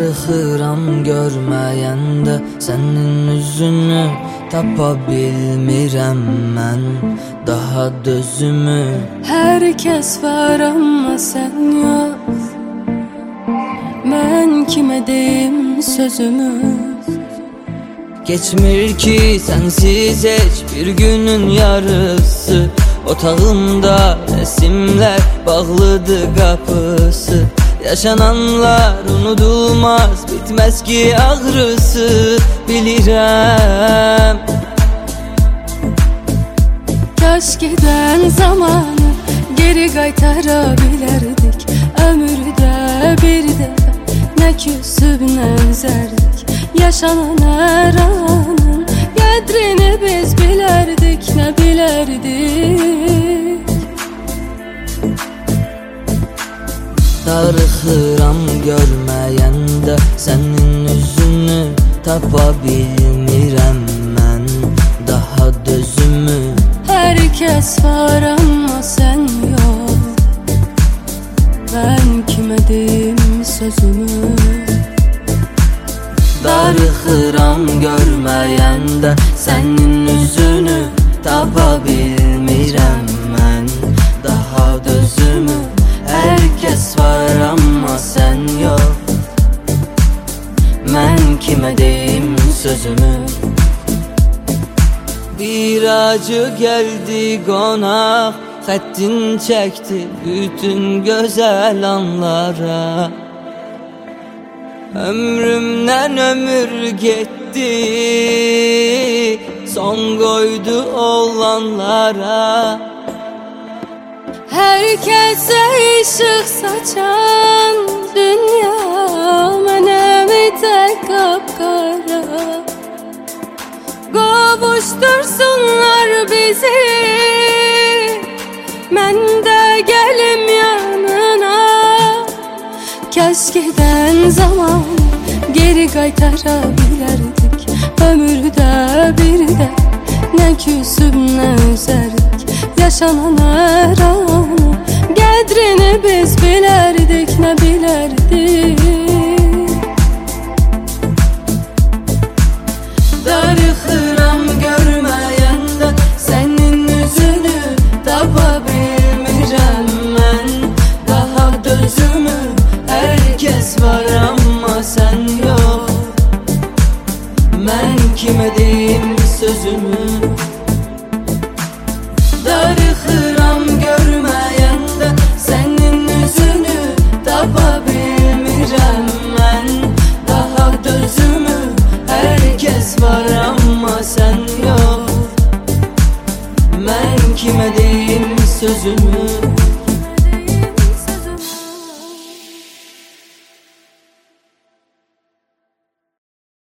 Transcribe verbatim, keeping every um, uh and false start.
Darıxıram görməyəndə sənin üzünü, tapa bilmirəm mən daha dözümü. Hər kəs var amma sən yox, mən kimə deyim sözümü? Geçmir ki sensiz heç bir günün yarısı, otağımda resimler bağlıdır kapısı. Yaşananlar unudulmaz, bitmez ki ağrısı, bilirəm. Kaş giden zamanı geri qaytara bilərdik, ömürdə bir dəfə nə küsüb nə üzərdik. Yaşanan hər anın qədrini biz bilərdik, nə bilərdik. Darıxıram görməyəndə sənin üzünü, tapa bilmirəm mən daha dözümü. Hər kəs var amma sən yox, mən kimə deyim sözümü? Darıxıram görməyəndə sənin üzünü, tapa bilmirəm mən daha dözümü. Hər kəs var amma sən yox, mən kimə deyim sözümü? Bir acı geldi qonaq, xəttin çəkdi bütün gözəl anlara. Ömrümdən ömür getdi, son qoydu olanlara. Hər kəsə işıq saçan dünya mənəmi tək qapqara. Qovuştursunlar bizi, mən də gəlim yanına. Kəş gedən zaman geri qaytara bilərdik, ömürdə bir də nə küsüb nə üzərdik. Yaşanan hər anı qədrini biz bilərdik, nə bilərdik. Darıxıram görməyəndə sənin üzünü, tapa bilmirəm mən daha dözümü. Hər kəs var amma sən yox, mən kimə deyim sözümü? Darıxıram görməyəndə sənin üzünü, tapa bilmirəm mən daha dözümü. Hər kəs var amma sən yox, mən kimə deyim sözümü?